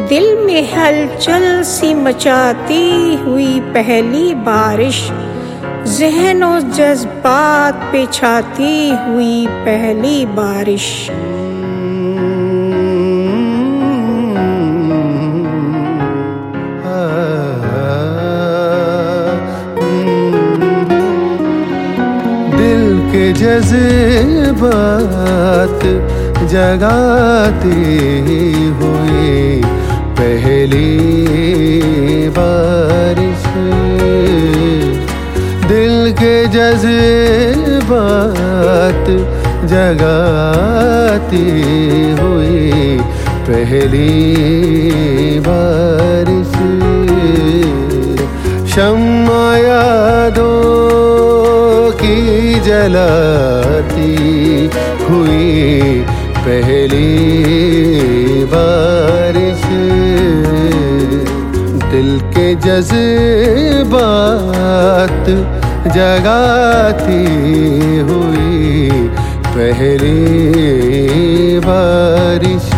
दिल में हलचल सी मचाती हुई पहली बारिश, ज़हन और जज्बात पे छाती हुई पहली बारिश। दिल के जज्बात जगाती हुई पहली बारिश, दिल के जज्बात जगाती हुई पहली बारिश। शम्मा यादों की जलाती हुई पहली बारिश, दिल के जज्बात जगाती हुई पहली बारिश।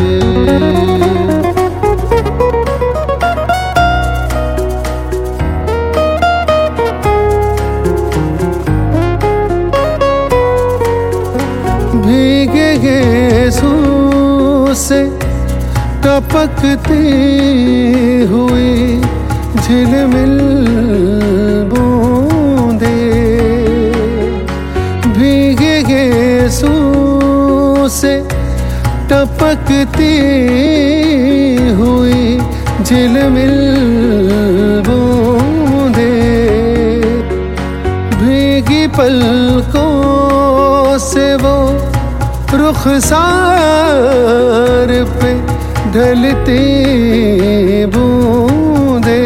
भीगे गेसों से टपकती हुई झिलमिल बूंदे, भीगे गेसों से टपकती हुई झिलमिल बूंदे, भीगी पलकों से वो रुखसार पे ढलती बूंदे,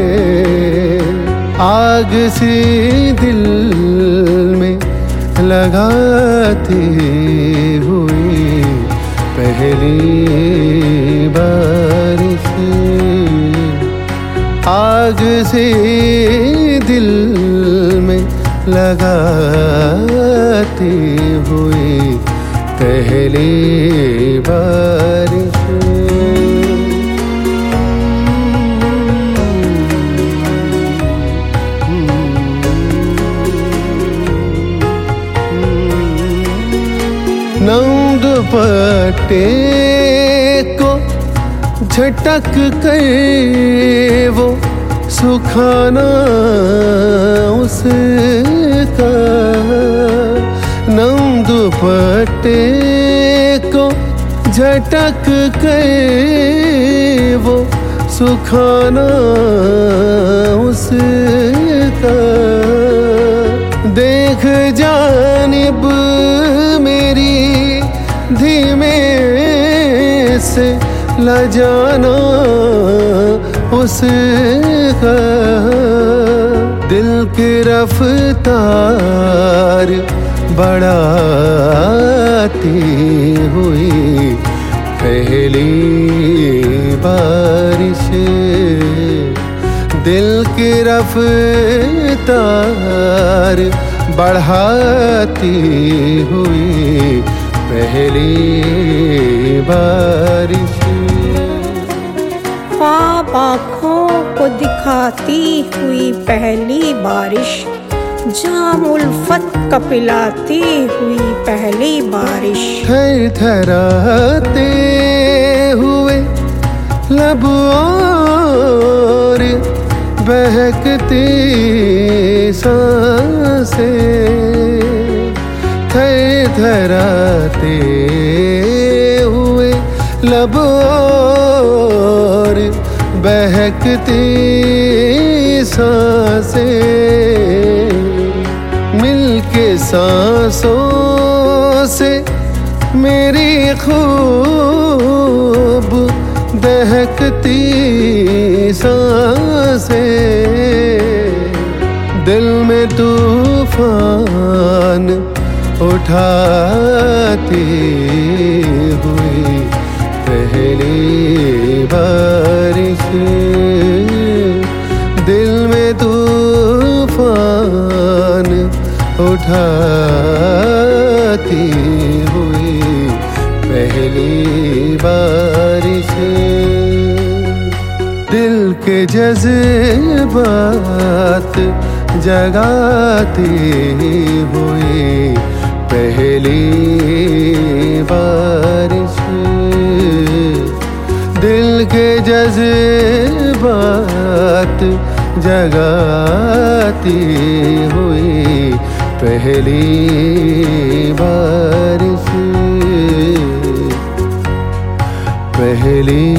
आग सी दिल में लगाती हुई पहली बारिश, आग सी दिल में लगाती हुई पहली बारिश। नम दुपट्टे को झटक कर वो सुखाना उसका, नम दुपट्टे को झटक कर वो सुखाना उसका। देख जानिब मेरी धीमे से लजाना उसका, दिल की रफ्तार बढ़ाती हुई पहली बारिश, दिल की रफ्तार बढ़ाती हुई पहली बारिश। ख्वाब आँखों को दिखाती हुई पहली बारिश, जाम उल्फत का पिलाती हुई पहली बारिश। थरथराते हुए लब और बहकती सांसें, थरथराते हुए लब और बहकती सांसें, मिलके सांसों से मेरी खूब दहकती सांसें, दिल में तूफान उठाती हुई पहली बारिश, दिल में तूफान उठाती हुई पहली बारिश। जज्बात जगाती हुई पहली बारिश, दिल के जज्बात जगाती हुई पहली बारिश, पहली